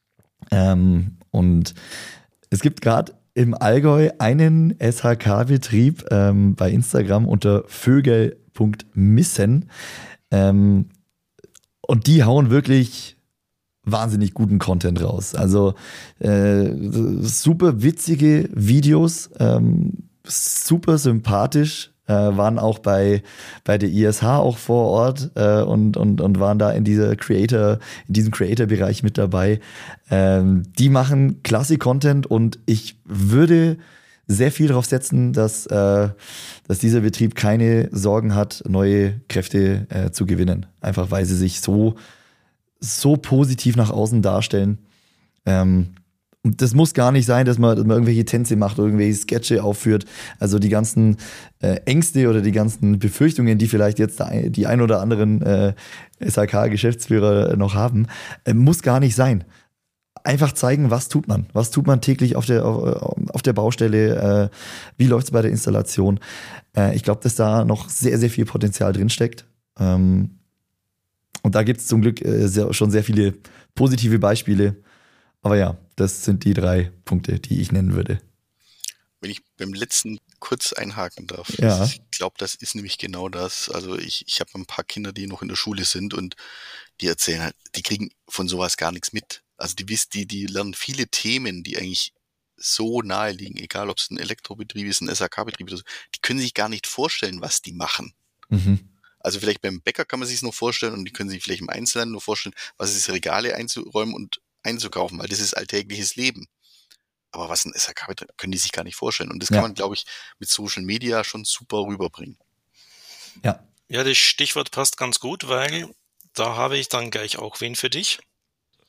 Und es gibt gerade im Allgäu einen SHK-Betrieb bei Instagram unter vögel.missen, und die hauen wirklich wahnsinnig guten Content raus. Also super witzige Videos, super sympathisch, waren auch bei der ISH auch vor Ort und waren da in diesem Creator-Bereich mit dabei. Die machen klasse Content und ich würde sehr viel darauf setzen, dass dieser Betrieb keine Sorgen hat, neue Kräfte zu gewinnen. Einfach weil sie sich so positiv nach außen darstellen. Und das muss gar nicht sein, dass man irgendwelche Tänze macht oder irgendwelche Sketche aufführt. Also die ganzen Ängste oder die ganzen Befürchtungen, die vielleicht jetzt die ein oder anderen SHK-Geschäftsführer noch haben, muss gar nicht sein. Einfach zeigen, was tut man. Was tut man täglich auf der Baustelle? Wie läuft es bei der Installation? Ich glaube, dass da noch sehr, sehr viel Potenzial drinsteckt. Und da gibt es zum Glück schon sehr viele positive Beispiele. Aber ja, das sind die 3 Punkte, die ich nennen würde. Wenn ich beim letzten kurz einhaken darf. Ja. Ich glaube, das ist nämlich genau das. Also ich habe ein paar Kinder, die noch in der Schule sind und die erzählen halt, die kriegen von sowas gar nichts mit. Also die lernen viele Themen, die eigentlich so nahe liegen, egal ob es ein Elektrobetrieb ist, ein SHK-Betrieb ist, die können sich gar nicht vorstellen, was die machen. Mhm. Also vielleicht beim Bäcker kann man sich es noch vorstellen und die können sich vielleicht im Einzelnen nur vorstellen, was es ist, Regale einzuräumen und einzukaufen, weil das ist alltägliches Leben. Aber was ein SHK betrifft, können die sich gar nicht vorstellen. Und das kann man, glaube ich, mit Social Media schon super rüberbringen. Ja. Ja, das Stichwort passt ganz gut, weil da habe ich dann gleich auch wen für dich.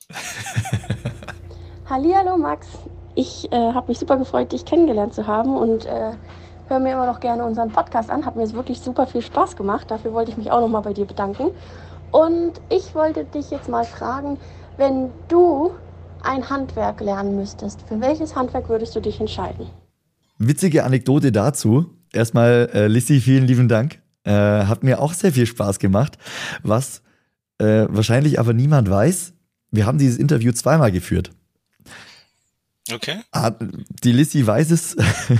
Hallihallo Max, ich habe mich super gefreut, dich kennengelernt zu haben und höre mir immer noch gerne unseren Podcast an. Hat mir jetzt wirklich super viel Spaß gemacht, dafür wollte ich mich auch nochmal bei dir bedanken. Und ich wollte dich jetzt mal fragen, wenn du ein Handwerk lernen müsstest, für welches Handwerk würdest du dich entscheiden? Witzige Anekdote dazu. Erstmal, Lissy, vielen lieben Dank. Hat mir auch sehr viel Spaß gemacht. Was wahrscheinlich aber niemand weiß, wir haben dieses Interview zweimal geführt. Okay. Die Lissy weiß es.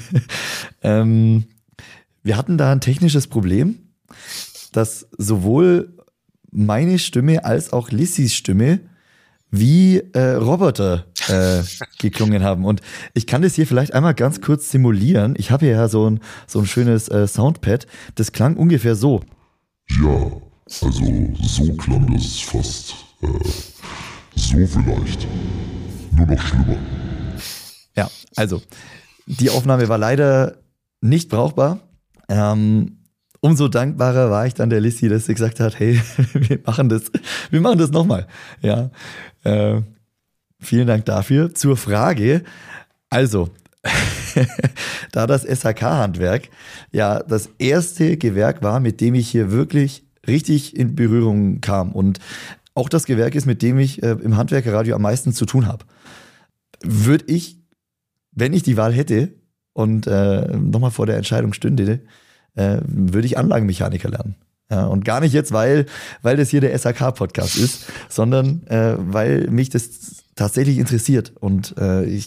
Wir hatten da ein technisches Problem, dass sowohl meine Stimme als auch Lissys Stimme wie Roboter geklungen haben. Und ich kann das hier vielleicht einmal ganz kurz simulieren. Ich habe hier ja so ein schönes Soundpad. Das klang ungefähr so. Ja, also so klang das fast. So vielleicht. Nur noch schlimmer. Ja, also die Aufnahme war leider nicht brauchbar. Umso dankbarer war ich dann der Lissy, dass sie gesagt hat, hey, wir machen das nochmal. Ja, vielen Dank dafür. Zur Frage, also, da das SHK-Handwerk ja das erste Gewerk war, mit dem ich hier wirklich richtig in Berührung kam und auch das Gewerk ist, mit dem ich im Handwerkerradio am meisten zu tun habe, würde ich, wenn ich die Wahl hätte und nochmal vor der Entscheidung stünde, würde ich Anlagenmechaniker lernen. Ja, und gar nicht jetzt, weil das hier der SHK-Podcast ist, sondern weil mich das tatsächlich interessiert und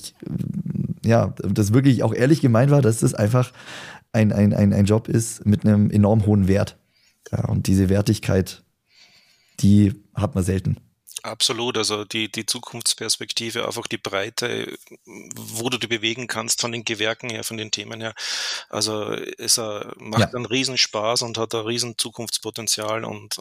das wirklich auch ehrlich gemeint war, dass das einfach ein Job ist mit einem enorm hohen Wert. Ja, und diese Wertigkeit, die hat man selten. Absolut, also die Zukunftsperspektive, einfach die Breite, wo du dich bewegen kannst von den Gewerken her, von den Themen her. Also es macht einen Riesenspaß und hat ein riesen Zukunftspotenzial und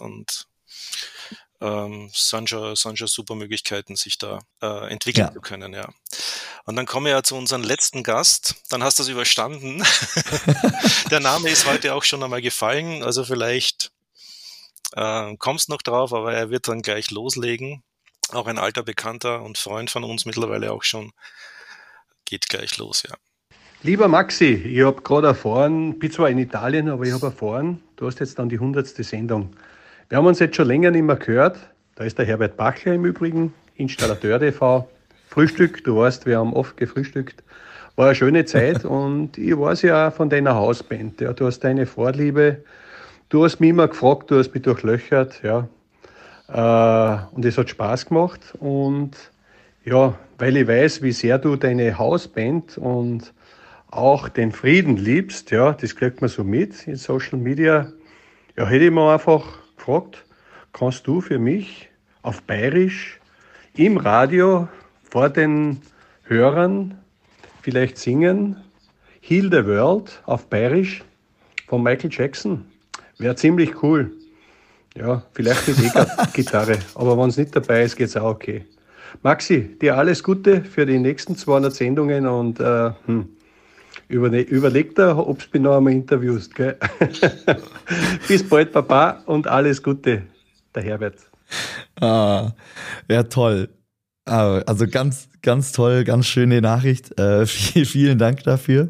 sind schon super Möglichkeiten, sich da entwickeln zu können, ja. Und dann kommen wir ja zu unserem letzten Gast. Dann hast du es überstanden. Der Name ist heute auch schon einmal gefallen, also vielleicht kommst noch drauf, aber er wird dann gleich loslegen. Auch ein alter Bekannter und Freund von uns mittlerweile auch schon. Geht gleich los, ja. Lieber Maxi, ich habe gerade erfahren, bin zwar in Italien, aber ich habe erfahren, du hast jetzt dann die 100. Sendung. Wir haben uns jetzt schon länger nicht mehr gehört. Da ist der Herbert Bachler im Übrigen, Installateur TV. Frühstück, du weißt, wir haben oft gefrühstückt. War eine schöne Zeit und ich weiß ja von deiner Hausband. Ja, du hast deine Vorliebe. Du hast mich immer gefragt, du hast mich durchlöchert, ja. Und es hat Spaß gemacht. Und ja, weil ich weiß, wie sehr du deine Hausband und auch den Frieden liebst, ja, das kriegt man so mit in Social Media. Ja, hätte ich mir einfach gefragt, kannst du für mich auf Bayerisch im Radio vor den Hörern vielleicht singen Heal the World auf Bayerisch von Michael Jackson? Wäre ziemlich cool. Ja, vielleicht mit E-Gitarre, aber wenn es nicht dabei ist, geht es auch okay. Maxi, dir alles Gute für die nächsten 200 Sendungen und überleg dir, ob du mich noch einmal interviewst. Gell? Bis bald, Papa, und alles Gute, der Herbert. Ja, toll. Also ganz, ganz toll, ganz schöne Nachricht. Vielen Dank dafür.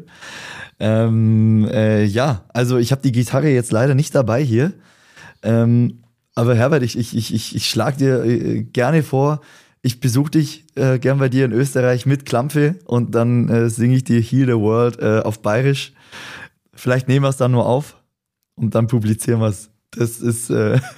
Also ich habe die Gitarre jetzt leider nicht dabei hier. Aber Herbert, ich schlage dir gerne vor, ich besuche dich gern bei dir in Österreich mit Klampfe und dann singe ich dir Heal the World auf Bayerisch. Vielleicht nehmen wir es dann nur auf und dann publizieren wir es. Das ist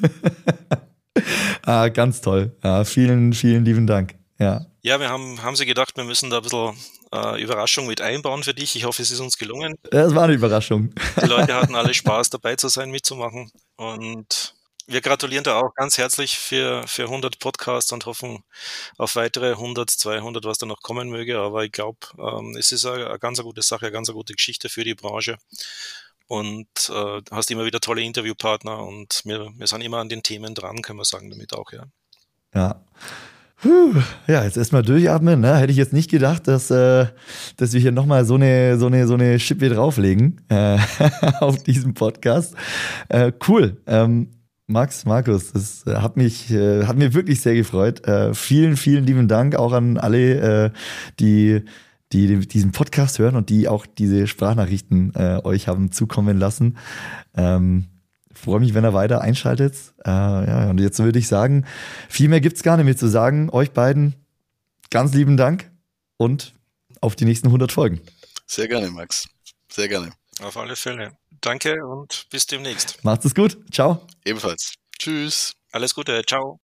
ganz toll. Ja, vielen, vielen lieben Dank. Ja, wir haben sie gedacht, wir müssen da ein bisschen Überraschung mit einbauen für dich. Ich hoffe, es ist uns gelungen. Das war eine Überraschung. Die Leute hatten alle Spaß, dabei zu sein, mitzumachen. Und wir gratulieren da auch ganz herzlich für 100 Podcasts und hoffen auf weitere 100, 200, was da noch kommen möge. Aber ich glaube, es ist eine ganz gute Sache, eine ganz gute Geschichte für die Branche. Und hast immer wieder tolle Interviewpartner und wir sind immer an den Themen dran, können wir sagen, damit auch, ja. Ja. Ja, jetzt erstmal durchatmen, ne? Hätte ich jetzt nicht gedacht, dass wir hier nochmal so eine Schippe drauflegen auf diesem Podcast. Cool. Max, Markus, das hat mir wirklich sehr gefreut. Vielen, vielen lieben Dank auch an alle, die diesen Podcast hören und die auch diese Sprachnachrichten euch haben zukommen lassen. Freue mich, wenn ihr weiter einschaltet. Ja, und jetzt würde ich sagen, viel mehr gibt's gar nicht mehr zu sagen. Euch beiden ganz lieben Dank und auf die nächsten 100 Folgen. Sehr gerne, Max. Sehr gerne. Auf alle Fälle. Danke und bis demnächst. Macht's es gut. Ciao. Ebenfalls. Tschüss. Alles Gute. Ciao.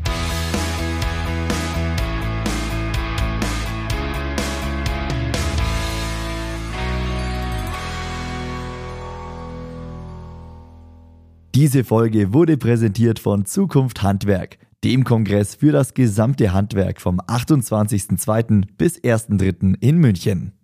Diese Folge wurde präsentiert von Zukunft Handwerk, dem Kongress für das gesamte Handwerk vom 28.02. bis 1.03. in München.